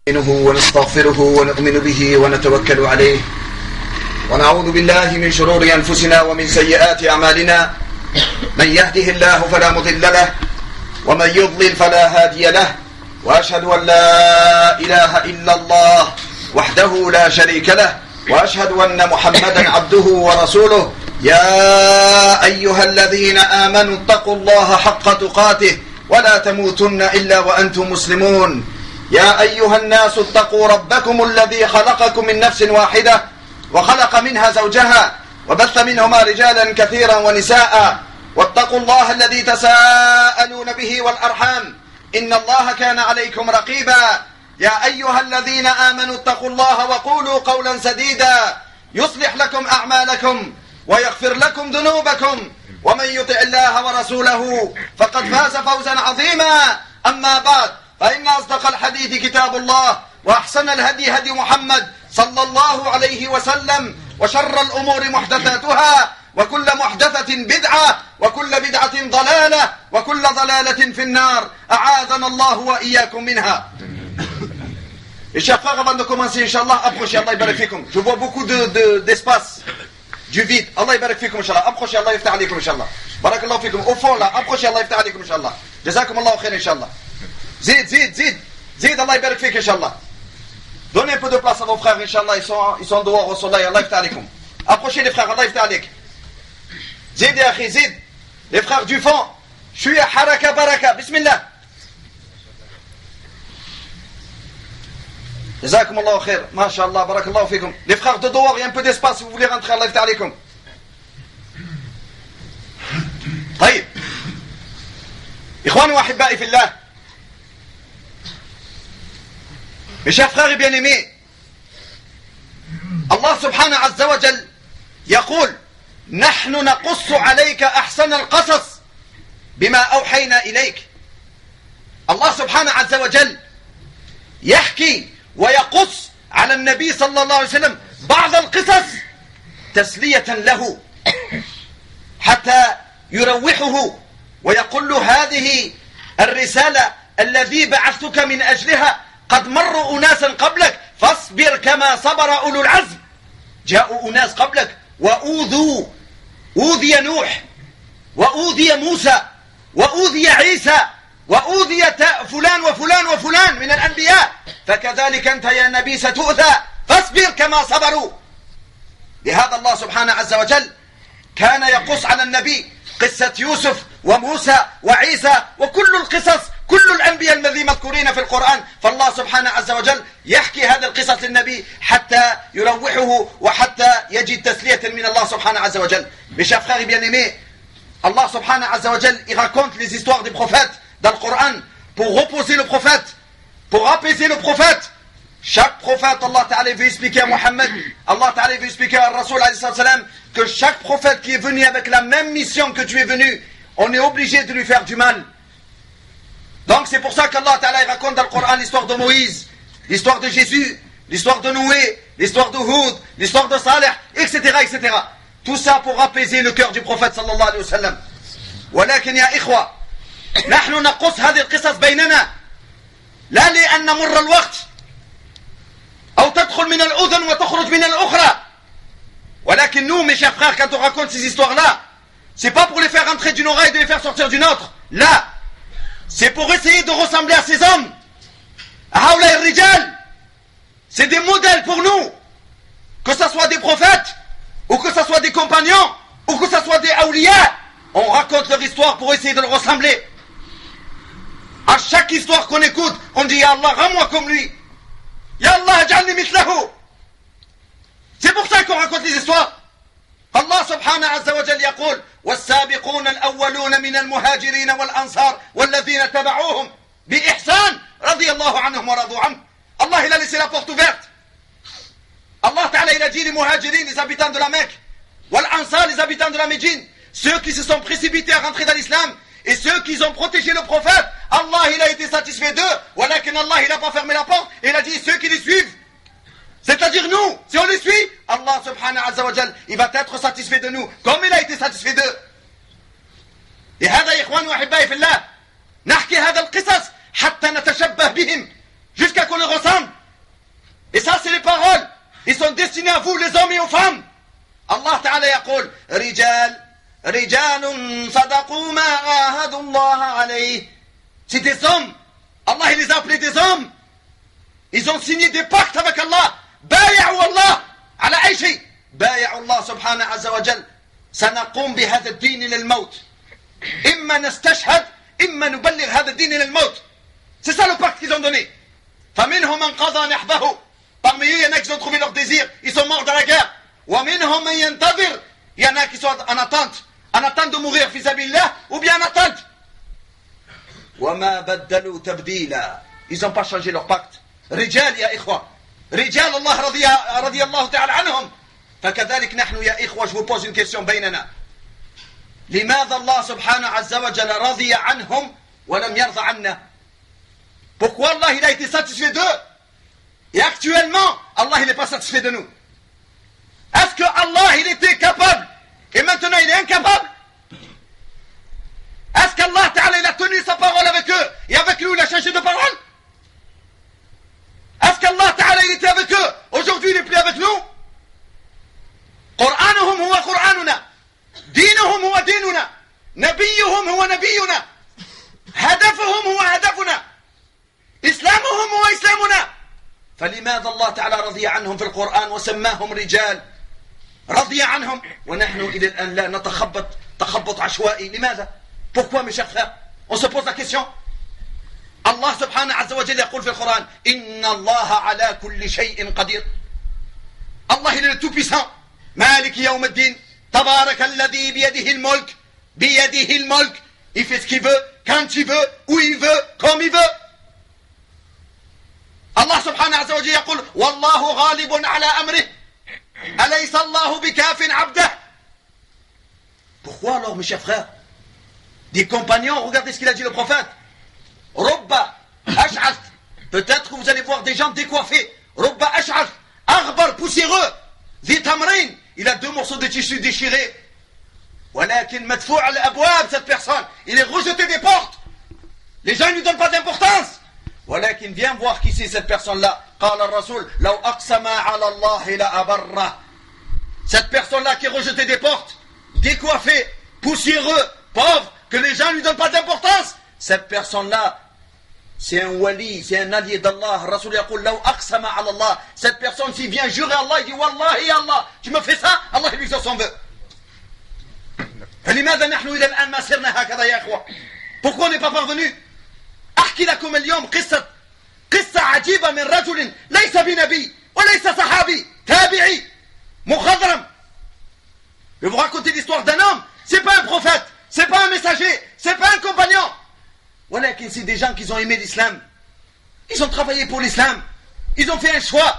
ونستغفره ونؤمن به ونتوكل عليه ونعوذ بالله من شرور أنفسنا ومن سيئات أعمالنا من يهده الله فلا مضل له ومن يضلل فلا هادي له وأشهد أن لا إله إلا الله وحده لا شريك له وأشهد أن محمدا عبده ورسوله يا أيها الذين آمنوا اتقوا الله حق تقاته ولا تموتن إلا وأنتم مسلمون يا أيها الناس اتقوا ربكم الذي خلقكم من نفس واحدة وخلق منها زوجها وبث منهما رجالا كثيرا ونساء واتقوا الله الذي تساءلون به والأرحام إن الله كان عليكم رقيبا يا أيها الذين آمنوا اتقوا الله وقولوا قولا سديدا يصلح لكم أعمالكم ويغفر لكم ذنوبكم ومن يطع الله ورسوله فقد فاز فوزا عظيما أما بعد فإن أصدق الحديث كتاب الله وأحسن الهدي هدي محمد صلى الله عليه وسلم وشر الأمور محدثاتها وكل محدثة بدعة وكل بدعة ضلالة وكل ضلالة في النار أعاذنا الله وإياكم منها. Et chers frères, avant de commencer, Inch'Allah, approchez, Allah barak fikum. Je vois beaucoup d'espace, du vide. Allah barak fikum, Inch'Allah. Approchez, Allah yaftah alaykum, Inch'Allah. Barakallahu fikum. Au fond, là, approchez, Allah yaftah alaykum, Inch'Allah. Jazakum Allah khair, Inch'Allah. Zid, Allah barak fik, Inch'Allah. Donnez un peu de place à vos frères, Inch'Allah. Ils sont dehors au soleil, Allah yaftah alaykum. Approchez les frères, Allah yaftah alayk. Zid ya akhi, zid. Les frères du fond. Shuya haraka baraka. Bismillah. Jazakum Allah khair. Masha'Allah, barakallahu fikum. Les frères de dehors, il y a un peu d'espace si vous voulez rentrer, Allah yaftah alaykum. طيب إخواني وأحبائي في الله. Mes chers frères et bien-aimés, Allah subhanahu azza wa jal يقول نحن نقص عليك أحسن القصص بما أوحينا إليك. Allah subhanahu azza wa jal يحكي ويقص على النبي صلى الله عليه وسلم بعض القصص تسلية له حتى يروحه ويقول له هذه الرسالة الذي بعثتك من أجلها قد مروا أناسا قبلك فاصبر كما صبر أولو العزم. جاءوا أناس قبلك وأوذوا، أوذي نوح وأوذي موسى وأوذي عيسى وأوذي فلان وفلان وفلان من الأنبياء، فكذلك أنت يا نبي ستؤذى فاصبر كما صبروا. لهذا الله سبحانه عز وجل كان يقص على النبي قصة يوسف وموسى وعيسى وكل القصص، كل الأنبياء الذين مذكورين في القرآن. فالله سبحانه عز وجل يحكي هذه القصص للنبي حتى يروحه وحتى يجد تسلية من الله سبحانه عز وجل. Mes chers frères et bien-aimés, Allah subhanahu wa ta'ala, il raconte les histoires des prophètes dans le Coran pour reposer le prophète, pour apaiser le prophète. Chaque prophète, Allah ta'ala veut expliquer à Mohammed, Allah ta'ala veut expliquer à Rasoul alayhi salam que chaque prophète qui est venu avec la même mission que tu es venu, on est obligé de lui faire du mal. Donc c'est pour ça qu'Allah ta'ala raconte dans le Coran l'histoire de Moïse, l'histoire de Jésus, l'histoire de Noé, l'histoire de Houd, l'histoire de Saleh, etc., etc. Tout ça pour apaiser le cœur du prophète sallallahu alayhi wa sallam. ولكن يا إخوة نحن نقص هذه القصص بيننا لا لأن مر الوقت أو تدخل من الأذن وتخرج من الأخرى. ولكن nous, mes chers frères, quand on raconte ces histoires-là, c'est pas pour les faire rentrer d'une oreille et de les faire sortir d'une autre. Là, c'est pour essayer de ressembler à ces hommes. Haoula et Rijal, c'est des modèles pour nous. Que ce soit des prophètes, ou que ce soit des compagnons, ou que ce soit des awliya, on raconte leur histoire pour essayer de le ressembler. À chaque histoire qu'on écoute, on dit Ya Allah, rends-moi comme lui. Ya Allah, ajalni mithlahu. C'est pour ça qu'on raconte les histoires. Allah subhanahu azza wa jalla yaqul والسابقون الأولون من المهاجرين والأنصار والذين تبعوهم بإحسان رضي الله عنهم ورضوا عنه. Allah il a laissé la porte ouverte. Allah ta'ala il a dit les muhajirin, les habitants de la Mecque, wal ansar, les habitants de la Médine, ceux qui se sont précipités à rentrer dans l'islam et ceux qui ont protégé le prophète, Allah il a été satisfait d'eux. Walakin Allah il n'a pas fermé la porte et il a dit ceux qui les suivent, c'est-à-dire nous, si on les suit, Allah subhanahu wa ta'ala il va être satisfait de nous comme il a été satisfait d'eux. Et هذا يا إخواني وأحبائي في الله نحكي هذا القصص حتى نتشبه بهم jusqu'à qu'on les ressemble destiné à vous, les hommes et aux femmes. Allah Ta'ala يقول رجال صدقوا ما عاهدوا الله عليه. C'est des hommes. Allah il les a appelés des hommes. Ils ont signé des pactes avec Allah. بايعوا الله على أي شيء. بايعوا الله سبحانه عز وجل. سنقوم بهذا الدين إلى الموت. إما نستشهد إما نبلغ هذا الدين إلى الموت. C'est ça le pacte qu'ils ont donné. فمنهم من قضى نحبه. Parmi eux, il y en a qui ont trouvé leur désir. Ils sont morts dans la guerre. ومنهم من ينتظر. Il y en a qui sont en attente de mourir في سبيل الله ou bien en attente. وما بدلوا تبديلا. Ils n'ont pas changé leur pacte. رجال يا إخوة. رجال الله رضي الله تعالى عنهم. فكذلك نحن يا إخوة. Je vous pose une question بيننا. لماذا الله سبحانه عز وجل رضي عنهم ولم يرضى عنا? Pourquoi Allah il a été satisfait d'eux? Et actuellement, Allah il n'est pas satisfait de nous. Est-ce que Allah il était capable et maintenant il est incapable? Est-ce qu'Allah Ta'ala il a tenu sa parole avec eux et avec nous il a changé de parole? Est-ce qu'Allah Ta'ala il était avec eux? Aujourd'hui il n'est plus avec nous? قرآنهم هو قرآننا دينهم هو ديننا نبيهم هو نبينا هدفهم هو هدفنا إسلامهم هو إسلامنا. فلماذا الله تعالى رضي عنهم في القرآن وسماهم رجال؟ رضي عنهم ونحن إلى الآن لا نتخبط تخبط عشوائي. لماذا؟ Pourquoi mes chers frères? On se pose la question. Allah subhanahu wa ta'ala يقول في القرآن إن الله على كل شيء قدير. Allah il est le tout puissant. مالك يوم الدين تبارك الذي بيده الملك. بيده الملك. Il fait ce qu'il veut, quand il veut, où il veut, comme il veut. Allah subhanahu wa ta'ala يقول والله غالب على أمره أليس الله بكاف عبده. Pourquoi alors mes chers frères? Des compagnons, regardez ce qu'il a dit le prophète. Robba ash'ath. Peut-être que vous allez voir des gens décoiffés. Robba ash'ath. Aghbar, poussiéreux. Zi tamrin. Il a 2 morceaux de tissu déchirés. Walakin madfou' al-abwab, cette personne. Il est rejeté des portes. Les gens ne lui donnent pas d'importance. Walakin viens voir qui c'est cette personne-là. Qala ar-rasoul law aqsama ala Allah la abarra. Cette personne-là qui est rejetée des portes, décoiffé, poussiéreux, pauvre, que les gens ne lui donnent pas d'importance. Cette personne-là, c'est un wali, c'est un allié d'Allah. Rasoul yaqul law aqsama ala Allah. Cette personne, s'il vient jurer Allah, il dit Wallahi Allah, tu me fais ça, Allah lui exauce son vœu. فلماذا نحن إلى الآن ما سرنا هكذا يا إخوة? Pourquoi on n'est pas parvenu? أحكي لكم اليوم قصة عجيبة من رجل ليس بنبي وليس صحابي تابعي مخضرم. Je vais vous raconter l'histoire d'un homme. C'est pas un prophète, c'est pas un messager, c'est pas un compagnon. Voilà, c'est des gens qui ont aimé l'islam. Ils ont travaillé pour l'islam. Ils ont fait un choix.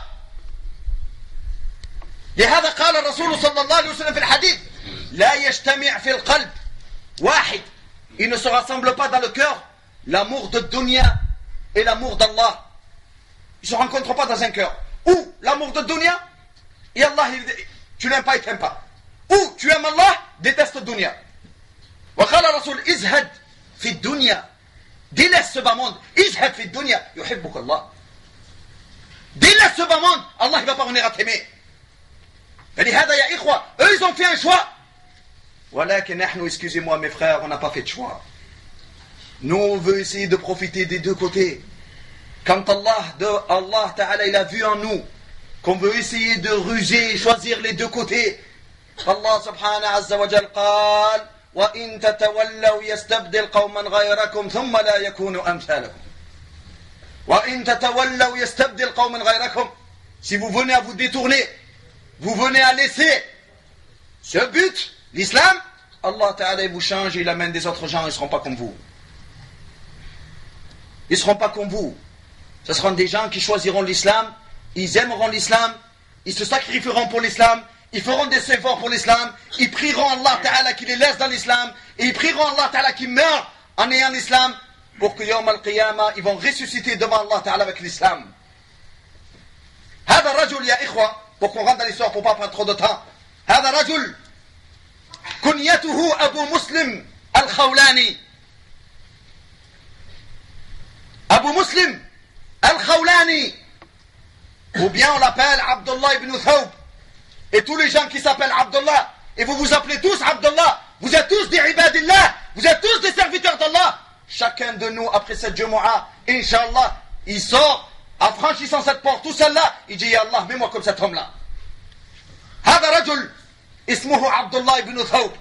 لهذا قال الرسول صلى الله عليه وسلم في الحديث لا يجتمع في القلب واحد. Il ne se rassemble pas dans le cœur l'amour de dunya et l'amour d'Allah. Ils ne se rencontrent pas dans un cœur. Ou l'amour de dunya et Allah, tu l'aimes pas, il t'aime pas. Ou tu aimes Allah, déteste dunya. وقال الرسول ازهد في الدنيا. Délaisse ce bas monde. ازهد في الدنيا يحبك الله. Délaisse ce bas monde. Allah il va pas venir à t'aimer. فلهذا يا إخوة, eux ils ont fait un choix. ولكن نحن, excusez-moi mes frères, on n'a pas fait de choix. Nous on veut essayer de profiter des deux côtés. Quand Allah Ta'ala il a vu en nous qu'on veut essayer de ruser et choisir les deux côtés. Allah subhanahu azza wa jal قال وإن تتولوا يستبدل قوما غيركم ثم لا يكونوا أمثالكم. وإن تتولوا يستبدل قوما غيركم. Si vous venez à vous détourner, vous venez à laisser ce but, l'islam, Allah Ta'ala vous change et il amène des autres gens, ils ne seront pas comme vous. Ils ne seront pas comme vous. Ce seront des gens qui choisiront l'islam, ils aimeront l'islam, ils se sacrifieront pour l'islam, ils feront des efforts pour l'islam, ils prieront Allah Ta'ala qui les laisse dans l'islam, et ils prieront Allah Ta'ala qui meurt en ayant l'islam, pour que Yawm al-Qiyamah, ils vont ressusciter devant Allah Ta'ala avec l'islam. هذا الرجل يا إخوة, pour qu'on rentre dans l'histoire, pour ne pas prendre trop de temps. هذا رجل كنيته أبو مسلم الخولاني. أبو مسلم الخولاني, ou bien on l'appelle Abdullah ibn Thawb Et tous les gens qui s'appellent Abdullah, et vous vous appelez tous Abdullah, vous êtes tous des ibadillah, vous êtes tous des serviteurs d'Allah. Chacun de nous, après cette Jumu'ah, Inch'Allah, il sort, en franchissant cette porte, tout seul là, il dit, Ya Allah, mets-moi comme cet homme-là. هذا رجل اسمه عبد الله بن ثوب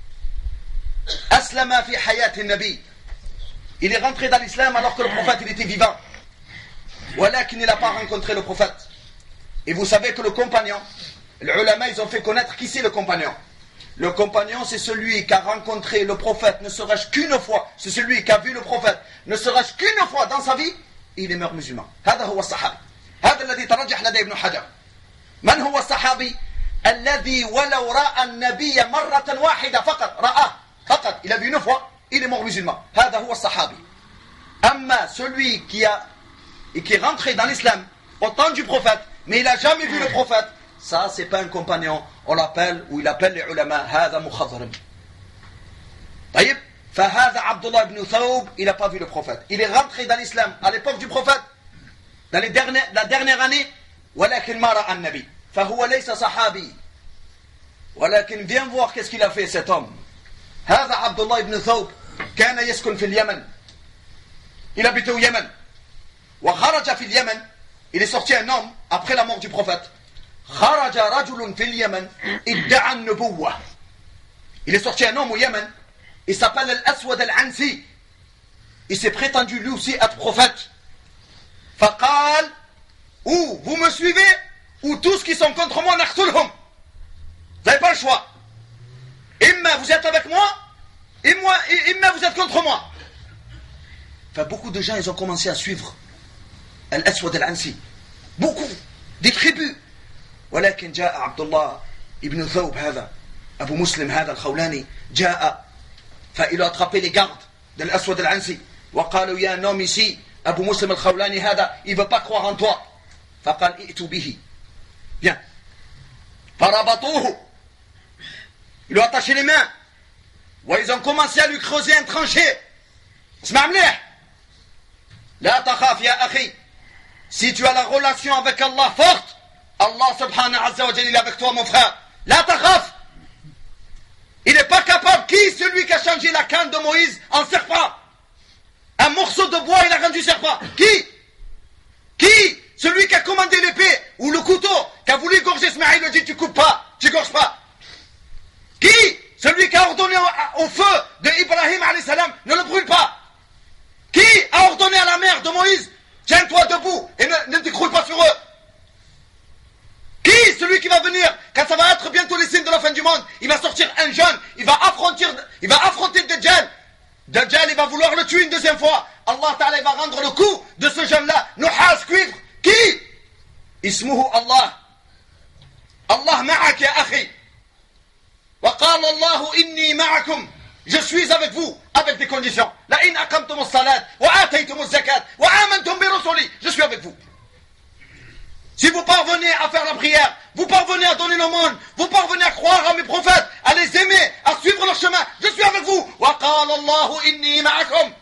أسلم في حياة النبي. Il est rentré dans l'islam alors que le prophète il était vivant. ولكن il n'a pas rencontré le prophète. Et vous savez que le compagnon, les ulama ils ont fait connaître qui c'est le compagnon. Le compagnon c'est celui qui a rencontré le prophète ne serait-ce qu'une fois. C'est celui qui a vu le prophète ne serait-ce qu'une fois dans sa vie. Il est mort musulman. هذا هو الصحابي. هذا الذي ترجح لدى ابن حجر. من هو الصحابي الذي ولو رأى النبي مرة واحدة فقط رآه فقط il a vu une fois il est mort musulman. هذا هو الصحابي. أما celui qui est rentré dans l'islam au temps du prophète mais il n'a jamais vu le prophète, ça c'est pas un compagnon. On l'appelle ou il appelle les ulama هذا مخضرم. طيب فهذا عبد الله بن ثوب il n'a pas vu le prophète. Il est rentré dans l'islam à l'époque du prophète dans la dernière année ولكن ما رأى النبي فهو ليس صحابي. ولكن viens voir qu'est-ce qu'il a fait cet homme. هذا عبد الله بن ثوب كان يسكن في اليمن. Il habitait au Yémen. وخرج في اليمن. Il est sorti un homme après la mort du prophète. خرج رجل في اليمن ادعى النبوة. Il est sorti un homme au Yémen. Il s'appelle Al-Aswad Al-Ansi. Il s'est prétendu lui aussi être prophète. فقال ou vous me suivez ou tous qui sont contre moi نقتلهم. Vous n'avez pas le choix. Imma vous êtes avec moi, imma vous êtes contre moi. Enfin, beaucoup de gens ils ont commencé à suivre Al-Aswad Al-Ansi. Beaucoup des tribus. ولكن جاء عبد الله ابن ثوب هذا أبو مسلم هذا الخولاني جاء فإل a attrapé les gardes de l'Aswad Al-Ansi وقالوا يا un homme ici أبو مسلم الخولاني هذا il veut pas croire en toi. فقال ائتوا به. Bien. فربطوه. Ils lui ont attaché les mains. Ils ont commencé à lui creuser un tranché. اسمع مليح. لا تخاف يا أخي. Si tu as la relation avec Allah forte, Allah subhanahu wa ta'ala il est avec toi mon frère. لا تخاف. Il n'est pas capable. Qui celui qui a changé la canne de Moïse en serpent? Un morceau de bois il a rendu serpent. Qui celui qui a commandé l'épée ou le couteau qui a voulu égorger Ismaïl il dit tu coupes pas, tu égorges pas. Qui celui qui a ordonné au feu de Ibrahim alayhi salam ne le brûle pas. Qui a ordonné à la mère de Moïse tiens-toi debout et ne t'écroule pas sur eux. Qui celui qui va venir quand ça va être bientôt les signes de la fin du monde, il va sortir un jeune, il va affronter le Dajjal. Dajjal il va vouloir le tuer une deuxième fois. Allah Ta'ala il va rendre le coup de ce jeune là nuhas cuivre. Qui اسمه الله. الله معك يا أخي. وقال الله إني معكم. Je suis avec vous avec des conditions. لئن أقمتم الصلاة وآتيتم الزكاة وآمنتم برسلي. Je suis avec vous. Si vous parvenez à faire la prière, vous parvenez à donner le monde, vous parvenez à croire à mes prophètes, à les aimer, à suivre leur chemin, je suis avec vous. وقال الله إني معكم.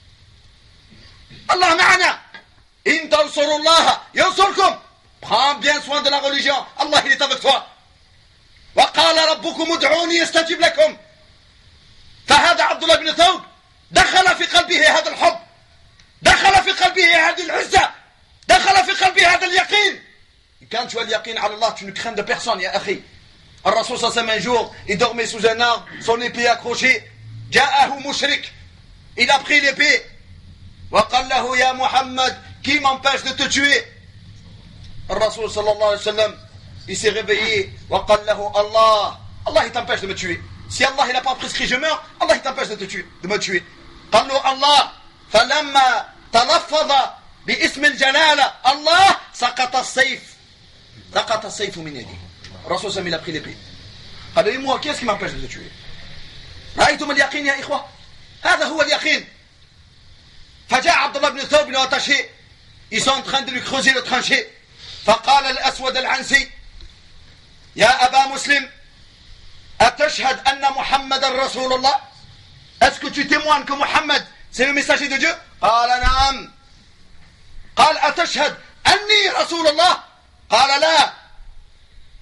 Allah معنا. إن تنصروا الله ينصركم. Prends bien soin de la religion. Allah il est avec toi. وقال ربكم ادعوني يستجب لكم. فهذا عبد الله بن ثوب دخل في قلبه هذا الحب. دخل في قلبه هذه العزة. دخل في قلبه هذا اليقين. Quand tu as le yaqin à Allah, tu ne crains de personne, ya akhi. Le Rasul sallallahu un jour, il dormait sous un arbre, son épée accrochée. جاءه مشرك. Il a pris l'épée. وقال له يا محمد qui m'empêche de te tuer? Le Rasul sallallahu alayhi wa sallam, il s'est réveillé. وقال له Allah. Allah il t'empêche de me tuer. Si Allah il n'a pas prescrit je meurs, Allah il t'empêche de me tuer. قال له Allah. فلما تلفظ باسم الجلالة الله سقط السيف. سقط السيف من يدي. Le Rasul sallallahu il a pris l'épée. قال له moi qu'est-ce qui m'empêche de te tuer? رأيتم اليقين يا إخوة؟ هذا هو اليقين. فجاء عبد الله بن ثوب attaché. Ils sont en train de lui creuser le tranché. فقال الأسود العنسي يا أبا مسلم أتشهد أن محمد رسول الله. Est-ce que tu témoignes que Muhammad c'est le messager de Dieu? قال نعم. قال أتشهد أني رسول الله. قال لا. Est-ce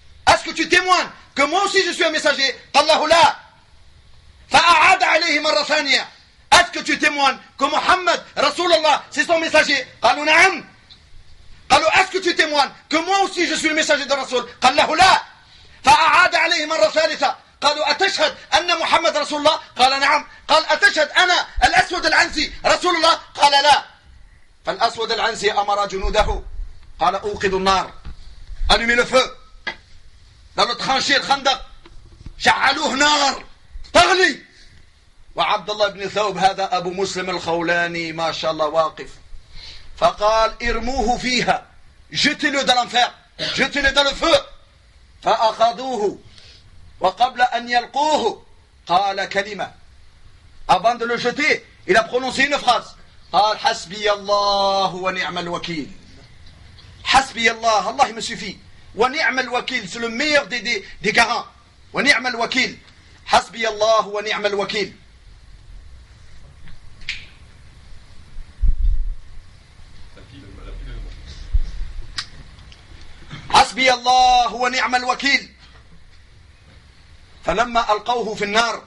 que tu témoignes que moi aussi je suis un messager? قال له لا. فأعاد عليه مرة ثانية. Est-ce que tu témoignes que Mohammed, Rasulallah, c'est son messager? قالوا نعم. قالوا est-ce que tu témoignes que moi aussi je suis le messager de Rasul? قال له لا. فأعاد عليه مرة ثالثة. قالوا أتشهد أن محمد رسول الله؟ قال نعم. قال أتشهد أنا الأسود العنسي رسول الله؟ قال لا. فالأسود العنسي أمر جنوده قال أوقدوا النار. Allumez le feu. Dans le tranchée, le khandaq. شعلوه نار تغلي. وعبد الله بن ثوب هذا أبو مسلم الخولاني ما شاء الله واقف. فقال ارموه فيها. Jetez-le dans l'enfer. Jetez-le dans le feu. فأخذوه. وقبل أن يلقوه قال كلمة. Avant de le jeter, il a prononcé une phrase. قال حسبي الله ونعم الوكيل. حسبي الله, Allah me suffit. ونعم الوكيل, c'est le meilleur des garants. ونعم الوكيل. حسبي الله ونعم الوكيل. حسبي الله ونعم الوكيل. فلما ألقوه في النار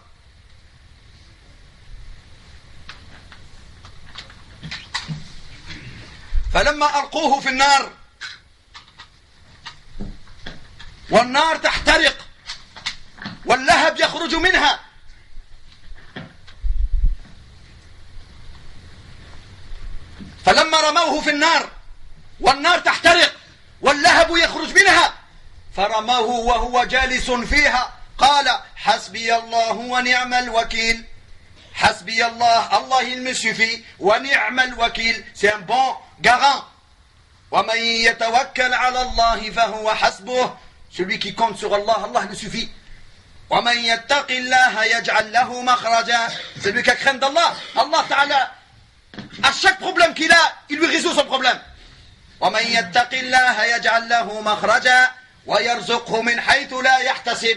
والنار تحترق واللهب يخرج منها فلما رموه في النار والنار تحترق واللهب يخرج منها فرموه وهو جالس فيها قال حسبي الله ونعم الوكيل. حسبي الله, Allah il me suffit. ونعم الوكيل, c'est un bon garant. ومن يتوكل على الله فهو حسبه. Celui qui compte sur Allah, Allah le suffit. ومن يتق الله يجعل له مخرجا. Celui qui craint d'Allah, Allah Ta'ala, à chaque problème qu'il a, il lui résout son problème. ومن يتق الله يجعل له مخرجا ويرزقه من حيث لا يحتسب.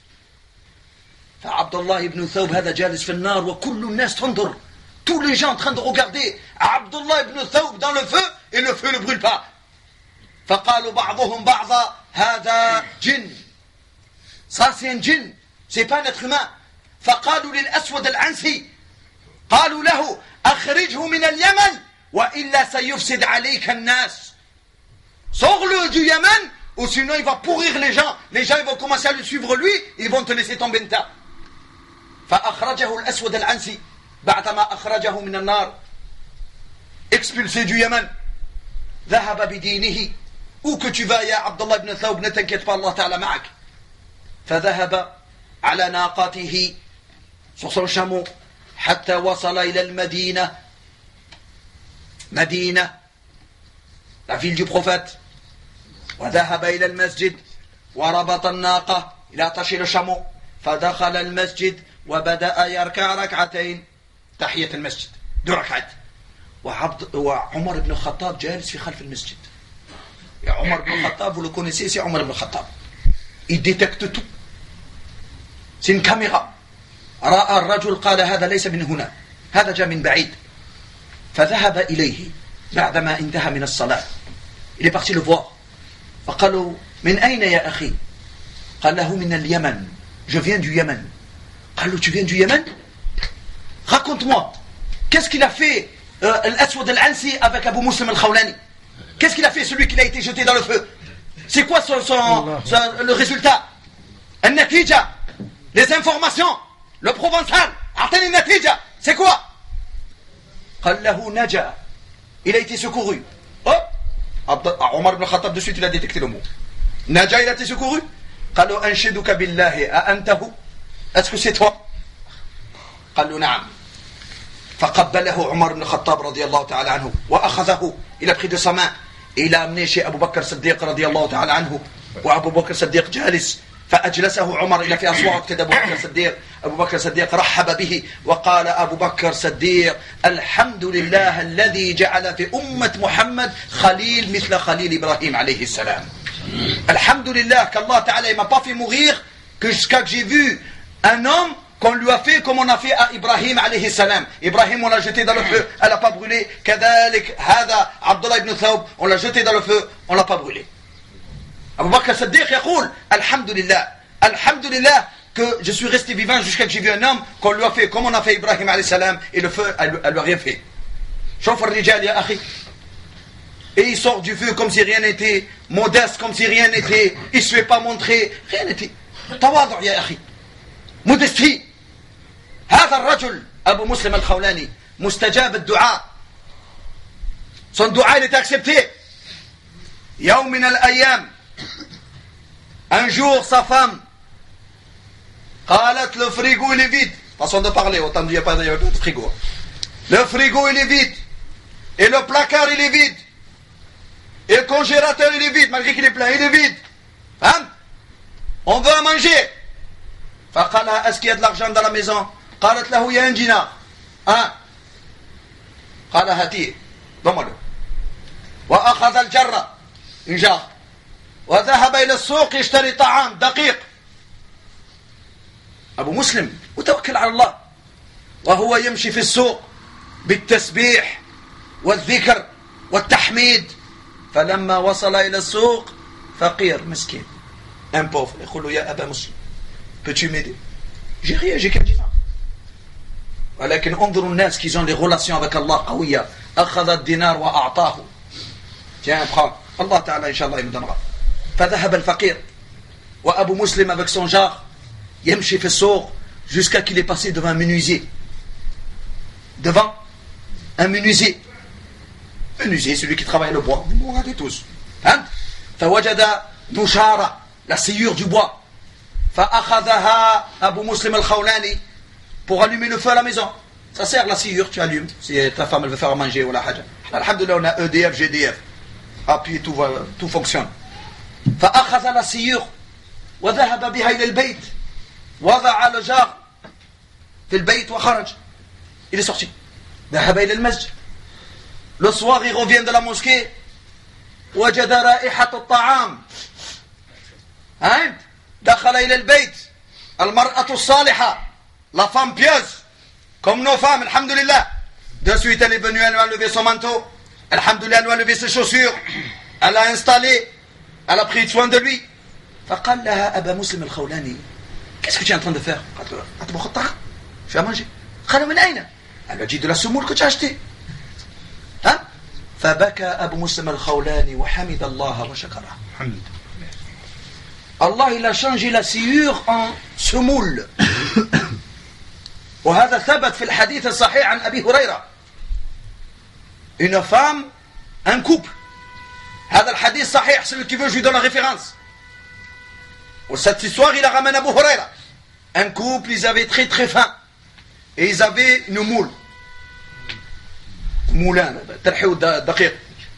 فعبد الله بن ثوب هذا جالس في النار وكل الناس تنظر. Tous les gens en train de regarder Abdullah ibn Thawb dans le feu et le feu ne brûle pas. فقالوا بعضهم بعضا هذا جن. Ça c'est un djinn, c'est pas un être humain. فقالوا للأسود العنسي قالوا له أخرجه من اليمن وإلا سيفسد عليك الناس. Sors-le du Yémen ou sinon il va pourrir les gens. Les gens ils vont commencer à le suivre lui, ils vont te laisser tomber de tas. فأخرجه الأسود العنسي بعدما أخرجه من النار. Expulsé du Yémen. ذهب بدينه. Où que tu vas يا عبد الله بن ثوب, ne t'inquiète pas, Allah Ta'ala معك. فذهب على ناقته, sur son chameau, حتى وصل إلى المدينة. مدينة, la ville du prophète. وذهب إلى المسجد وربط الناقة, il a attaché le chameau. فدخل المسجد وبدأ يركع ركعتين, تحية المسجد, 2 ركعات. وعمر بن الخطاب جالس في خلف المسجد. يا عمر بن الخطاب, vous le connaissez, c'est Omar ibn Khattab. Il détecte tout. C'est une caméra. رأى الرجل قال هذا ليس من هنا, هذا جاء من بعيد. فذهب إليه بعدما انتهى من الصلاة. Il est parti le voir. فقالوا من أين يا أخي؟ قال له من اليمن. Je viens du Yémen. قالوا tu viens du Yémen? Raconte-moi. Qu'est-ce qu'il a fait Al-Aswad al-Ansi avec Abu Muslim al-Khawlani? Qu'est-ce qu'il a fait celui qui a été jeté dans le feu? C'est quoi le résultat? Al-Natija, les informations, le provençal, Atani Natija, c'est quoi? قال له نجا. Il a été secouru. Oh, Omar ibn Khattab de suite il a détecté le mot. Naja, il a été secouru. قال له أنشدك بالله أأنته? Est-ce que c'est toi? قال له نعم. فقبله عمر بن الخطاب رضي الله تعالى عنه وأخذه, il a pris de sa main et il a amené chez Abu Bakr Siddiq رضي الله تعالى عنه. وأبو بكر الصديق جالس فأجلسه عمر إلى في أصوات كده. أبو بكر الصديق رحب به وقال أبو بكر الصديق الحمد لله الذي جعل في أمة محمد خليل مثل خليل إبراهيم عليه السلام. Alhamdulillah qu'Allah Ta'ala il m'a pas fait mourir jusqu'à que j'ai vu un homme qu'on lui a fait comme on a fait à Ibrahim alayhi salam. Ibrahim on l'a jeté dans le feu, elle n'a pas brûlé. Kadalik hada Abdullah ibn Thawb, on l'a jeté dans le feu, on l'a pas brûlé. Abu Bakr as-Siddiq يقول الحمد لله que je suis resté vivant jusqu'à que j'ai vu un homme qu'on lui a fait comme on a fait Ibrahim alayhi salam et le feu elle lui a rien fait. شوف الرجال يا أخي. Et il sort du feu comme si rien n'était, modeste comme si rien n'était, il ne se fait pas montrer, rien n'était. تواضع يا أخي. Modestie. هذا الرجل أبو مسلم الخولاني مستجاب الدعاء. Son dua il est accepté. يوم من الأيام un jour sa femme قالت le frigo il est vide. Façon de parler, autant dire il n'y avait pas de frigo. Le frigo il est vide. Et le placard il est vide. Et le congélateur il est vide, malgré qu'il est plein, il est vide. Hein? On veut manger. فقال est-ce qu'il y a de l'argent dans la maison? قالت له il y a un dinar. Hein? قال هاتيه. ضمله. وأخذ الجرة. Une jarre. وذهب إلى السوق يشتري طعام دقيق. أبو مسلم وتوكل على الله وهو يمشي في السوق بالتسبيح والذكر والتحميد فلما وصل إلى السوق فقير مسكين un pauvre يقول له يا أبا مسلم peux-tu m'aider j'ai rien j'ai qu'un dinar ولكن انظروا الناس qui ont des relations avec Allah قوية أخذ الدينار وأعطاه tiens prends Allah تعالى إن شاء الله يمدنها فذهب الفقير وأبو مسلم avec son jar يمشي في السوق jusqu'à qu'il est passé devant un menuisier. Devant un menuisier. Menuisier, celui qui travaille le bois. Vous regardez tous. Hein? فوجد نشارة, la sciure du bois. فأخذها أبو مسلم الخولاني pour allumer le feu à la maison. Ça sert la sciure, tu allumes. Si ta femme elle veut faire à manger ou la haja. Alhamdulillah, on a EDF, GDF. Ah, puis tout fonctionne. فأخذ la sciure وذهب بها إلى البيت. وضع le jar في البيت وخرج. Il est sorti. ذهب إلى المسجد. Le soir, il revient de la mosquée. وجد رائحة الطعام. دخل إلى البيت. المرأة الصالحة. La femme pieuse. Comme nos femmes, alhamdulillah. De suite, elle est venue, elle a levé son manteau. Alhamdulillah, elle a levé ses chaussures. Elle a installé. Elle a pris soin de lui. فقال لها أبا مسلم الخولاني qu'est-ce que tu es en train de faire? Je vais à manger. Elle a dit de la semoule que tu as acheté. Hein? فبكى أبو مسلم الخولاني وحمد الله وشكره. Allah il a changé la sciure en semoule. وهذا ثبت في الحديث الصحيح عن أبي هريرة. Une femme, un couple. هذا الحديث صحيح, celui qui veut je lui donne la référence. Cette histoire, il la ramène à Abu Huraira. Un couple, ils avaient très très faim. Et ils avaient une moule. Moulin, daqiq.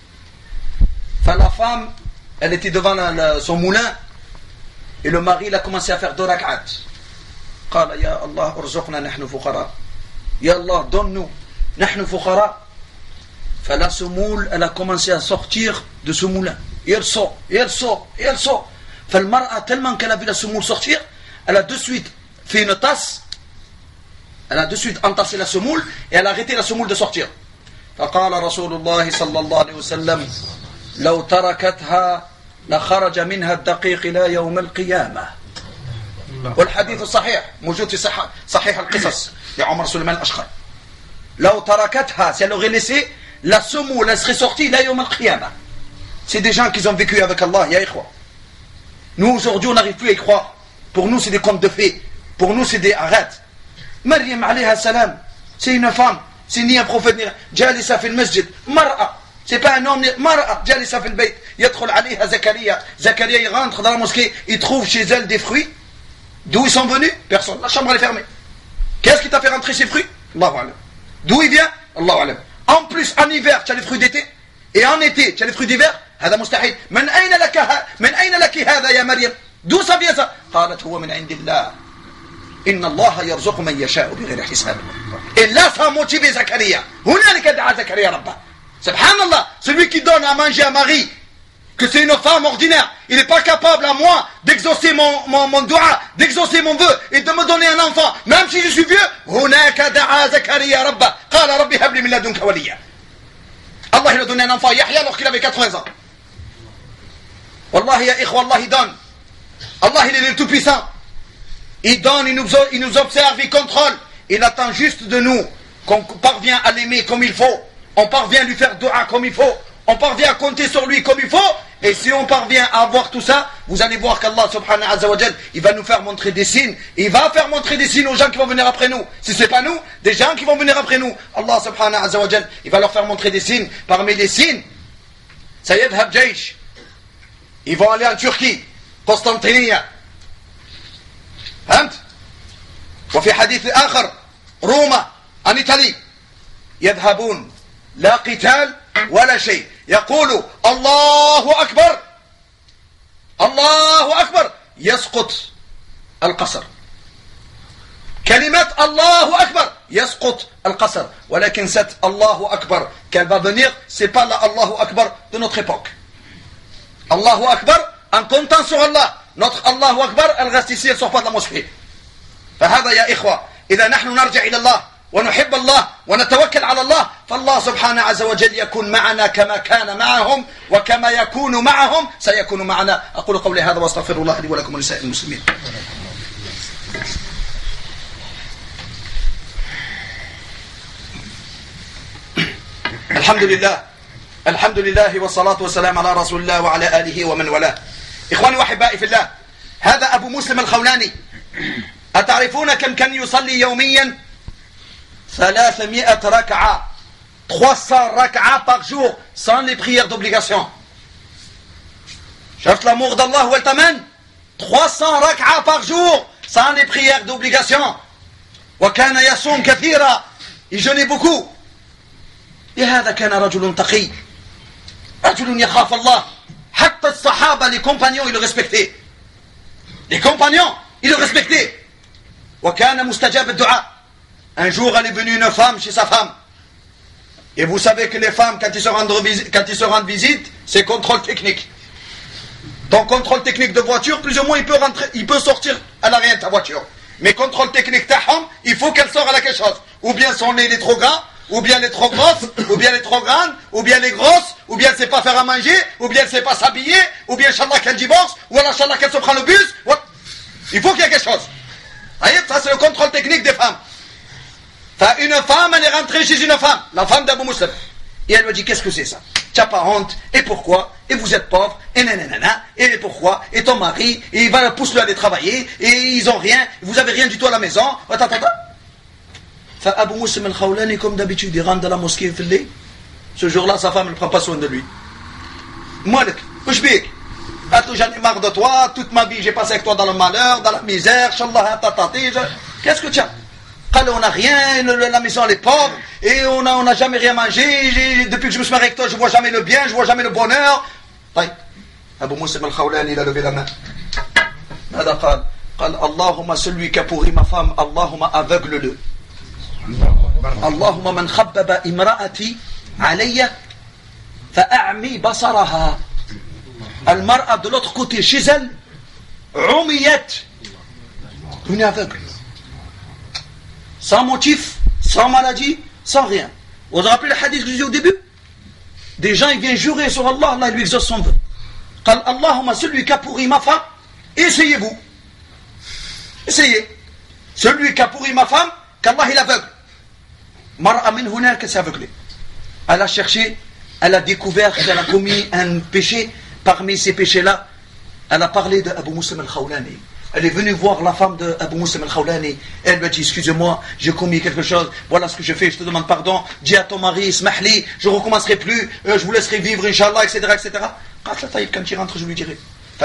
La femme, elle était devant son moulin. Et le mari, il a commencé à faire 2 rak'at. قال يا الله ارزقنا نحن فقراء. يا الله donne-nous. نحن فقراء. La semoule, elle a commencé à sortir de ce moulin. Et elle sort, et elle sort, et elle sort. فالمرأة tellement qu'elle a vu la semoule sortir, elle a de suite fait une tasse, elle a de suite entassé la semoule et elle a arrêté la semoule de sortir. فقال رسول الله صلى الله عليه وسلم لو تركتها لخرج منها الدقيق إلى يوم القيامة. والحديث الصحيح موجود في صحيح القصص لعمر سليمان الأشقر. لو تركتها, si elle aurait laissé, la semoule elle serait sortie إلى يوم القيامة. C'est des gens qui ont vécu avec Allah, ya ikhwa. Nous, aujourd'hui, on n'arrive plus à y croire. Pour nous, c'est des contes de fées. Pour nous, c'est des arrêtes. Maryam, alayha salam, c'est une femme. C'est ni un prophète, ni... Jalisa fi al-masjid. Mar'a. C'est pas un homme, ni... Mar'a. Jalisa fi al-bayt. Yadkhul alayha Zakaria. Zakaria, il rentre dans la mosquée. Il trouve chez elle des fruits. D'où ils sont venus? Personne. La chambre, elle est fermée. Qu'est-ce qui t'a fait rentrer ces fruits? Allahu alam. D'où il vient? Allahu alam. En plus, en hiver, tu as les fruits d'été. Et en été, tu as les fruits d'hiver. هذا مستحيل. من أين لك هذا يا مريم؟ d'où ça vient ça? قالت هو من عند الله. إن الله يرزق من يشاء بغير حساب. Et là, ça a motivé Zacharia. هنالك دعا زكريا ربه. Subhanallah, celui qui donne à manger à Marie, que c'est une femme ordinaire, il n'est pas capable à moi d'exaucer mon dua, d'exaucer mon vœu et de me donner un enfant, même si je suis vieux. هناك دعا زكريا ربه. قال ربي هب لي من لدنك وليا. Allah il a donné un enfant Yahya alors qu'il avait 80 ans. Wallah ya ikhwa, Allah il donne. Allah il est le tout-puissant. Il donne, il nous observe, il contrôle. Il attend juste de nous qu'on parvient à l'aimer comme il faut. On parvient à lui faire dua comme il faut. On parvient à compter sur lui comme il faut. Et si on parvient à avoir tout ça, vous allez voir qu'Allah subhanahu wa ta'ala, il va nous faire montrer des signes. Il va faire montrer des signes aux gens qui vont venir après nous. Si ce n'est pas nous, des gens qui vont venir après nous. Allah subhanahu wa ta'ala, il va leur faire montrer des signes. Parmi les signes, Sayedhab Jaish. Ils vont aller en Turquie. Constantinople. فهمت؟ وفي حديث آخر روما en Italie يذهبون لا قتال ولا شيء يقول الله أكبر الله أكبر يسقط القصر كلمة الله أكبر يسقط القصر ولكن cette الله أكبر qu'elle va venir c'est pas la Allahu Akbar de notre époque. Allahu Akbar en comptant sur Allah. Notre Allahu Akbar elle reste ici, elle ne sort pas de la mosquée. فهذا يا إخوة إذا نحن نرجع إلى الله ونحب الله ونتوكل على الله فالله سبحانه عز وجل يكون معنا كما كان معهم وكما يكون معهم سيكون معنا. أقول قولي هذا واستغفر الله لي ولكم ولسائر المسلمين. الحمد لله والصلاة والسلام على رسول الله وعلى آله ومن والاه. إخواني وأحبائي في الله هذا أبو مسلم الخولاني. أتعرفون كم كان يصلي يوميا 300 ركعة 300 ركعة par jour sans les prières d'obligation. شفت l'amour d'Allah والتمن 300 ركعة par jour sans les prières d'obligation. وكان يصوم كثيرا il jeûnait beaucoup. لهذا كان رجل تقي رجل يخاف الله. حتى الصحابة les compagnons ils le respectaient. Les compagnons ils le respectaient. وكان مستجاب الدعاء. Un jour elle est venue une femme chez sa femme. Et vous savez que les femmes quand ils se rendent visite c'est contrôle technique. Donc contrôle technique de voiture plus ou moins il peut sortir à l'arrière de ta voiture. Mais contrôle technique taham il faut qu'elle sorte à quelque chose. Ou bien son nez il est trop grand, ou bien elle est trop grosse, ou bien elle est trop grande, ou bien elle est grosse, ou bien elle ne sait pas faire à manger, ou bien elle ne sait pas s'habiller, ou bien Inch'Allah qu'elle divorce, ou alors Inch'Allah qu'elle se prend le bus. Il faut qu'il y ait quelque chose. Ça c'est le contrôle technique des femmes. Une femme elle est rentrée chez une femme, la femme d'Abu Muslim. Et elle lui dit qu'est-ce que c'est ça? Tu n'as pas honte? Et pourquoi? Et vous êtes pauvre? Et nanana? Et pourquoi? Et ton mari? Et il va pousser aller travailler? Et ils ont rien? Vous avez rien du tout à la maison? Abu Muslim al-Khawlani comme d'habitude il rentre dans la mosquée filée. Ce jour-là sa femme ne prend pas soin de lui. Malik, Ushbik, j'en ai marre de toi, toute ma vie j'ai passé avec toi dans le malheur, dans la misère, Inch'Allah, qu'est-ce que tu as? On n'a rien, la maison elle est pauvre, et on n'a jamais rien mangé, depuis que je me suis marié avec toi, je vois jamais le bien, je vois jamais le bonheur. Abu Muslim al-Khawlani, il a levé la main. Allahumma, celui qui a pourri ma femme, Allahumma aveugle-le. Allahumma man khabbaba imra'ati alayya fa'a'mi basaraha. Al-mar'a de l'autre côté chez elle, umiyat, une aveugle. Sans motif, sans maladie, sans rien. Vous vous rappelez le hadith que je dis au début? Des gens ils viennent jurer sur Allah, Allah lui exauce son vœu. Qal Allahumma celui qui a pourri ma femme, essayez-vous. Essayez. Celui qui a pourri ma femme, qu'Allah il aveugle. Mar'a min hunak s'est aveuglée. Elle a cherché, elle a découvert qu'elle a commis un péché. Parmi ces péchés-là, elle a parlé de Abu Muslim al-Khawlani. Elle est venue voir la femme de Abu Muslim al-Khawlani. Elle lui a dit, excusez-moi, j'ai commis quelque chose, voilà ce que je fais, je te demande pardon, dis à ton mari, smahli, je ne recommencerai plus, je vous laisserai vivre, Inch'Allah, etc. Quand il rentre, je lui dirai.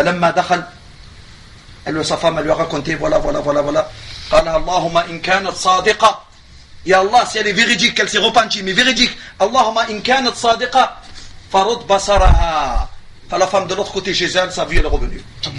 Sa femme, elle lui a raconté, voilà. قال اللهم إن كانت صادقة يا الله si elle est véridique qu'elle s'est repentie mais véridique اللهم إن كانت صادقة فرد بصرها. La femme de l'autre côté chez elle sa vie elle est revenue.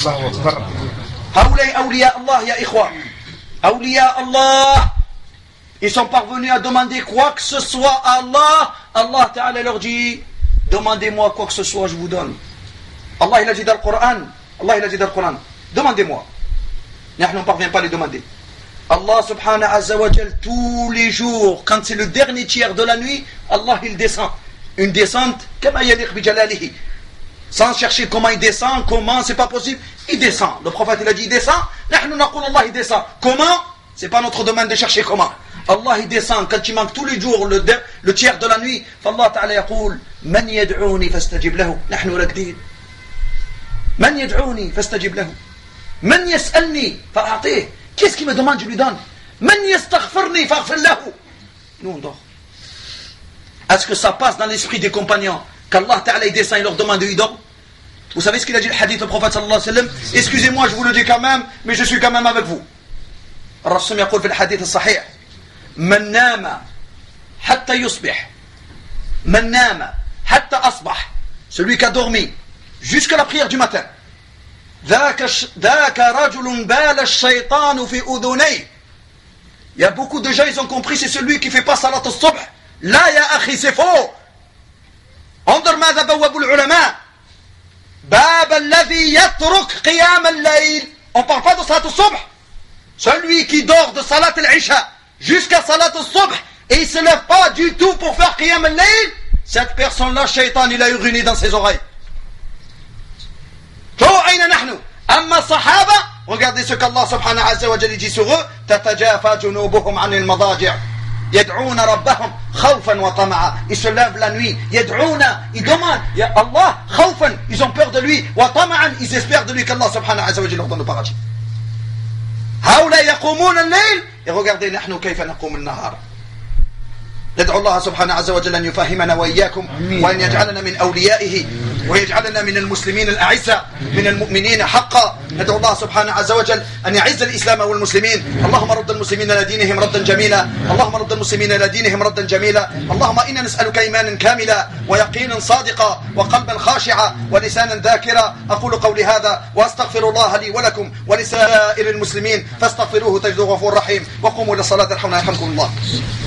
هؤلاء أولياء الله يا إخوة. أولياء الله ils sont parvenus à demander quoi que ce soit à Allah. Allah Ta'ala leur dit demandez-moi quoi que ce soit je vous donne. Allah il a dit dans le Coran demandez-moi. Nous ne parvenons pas à les demander. Allah subhanahu azza wa jal tous les jours quand c'est le dernier tiers de la nuit Allah il descend une descente kama yaliq bi jalalihi sans chercher comment il descend, comment, c'est pas possible. Il descend. Le prophète il a dit il descend. نحن نقول Allah il descend. Comment? C'est pas notre domaine de chercher comment. Allah il descend quand il manque tous les jours le tiers de la nuit. فالله تعالى يقول من يدعوني فاستجب له. نحن راكدين. من يدعوني فاستجب له. من يسألني فأعطيه. Qu'est-ce qui me demande, je lui donne. من يستغفرني فاغفر له. Nous on dort. Est-ce que ça passe dans l'esprit des compagnons qu'Allah Ta'ala il descend et leur demande de lui donner? Vous savez ce qu'il a dit le hadith du prophète sallallahu alayhi wa sallam? Excusez-moi, je vous le dis quand même, mais je suis quand même avec vous. الرسول يقول في الحديث الصحيح من نام حتى يصبح من نام حتى أصبح, celui qui a dormi jusqu'à la prière du matin, ذاك رجل بال الشيطان في أذنيه. Il y a beaucoup de gens, ils ont compris, c'est celui qui fait pas salat al-subh. لا يا أخي, c'est faux. انظر ماذا بوّب العلماء. باب الذي يترك قيام الليل. On parle pas de salat al-subh. Celui qui dort de salat al-isha jusqu'à salat al-subh et il se lève pas du tout pour faire qiyam al-layl, cette personne-là, shaitan, il a uriner dans ses oreilles. Amma sahaba, regardez ce qu'Allah subhanahu wa ta'ala dit sur eux. تتجافى جنوبهم عن المضاجع يدعون ربهم خوفا وطمعا. Ils se lèvent la nuit, يدعون, ils demandent ya Allah خوفا, ils ont peur de lui, وطمعا, ils espèrent de lui qu'Allah subhanahu wa ta'ala leur donne le paradis. هؤلاء يقومون الليل. Et regardez نحن كيف نقوم النهار. ندعو الله سبحانه عز وجل أن يفهمنا وإياكم وأن يجعلنا من أوليائه ويجعلنا من المسلمين الأعزة من المؤمنين حقا. ندعو الله سبحانه عز وجل أن يعز الإسلام والمسلمين. اللهم رد المسلمين إلى دينهم ردا جميلا. اللهم رد المسلمين إلى دينهم ردا جميلا. اللهم إنا نسألك إيمانا كاملا ويقينا صادقا وقلبا خاشعا ولسانا ذاكرا. أقول قولي هذا وأستغفر الله لي ولكم ولسائر المسلمين فاستغفروه تجدوه غفور رحيم. وقوموا للصلاة يرحمنا يرحمكم الله.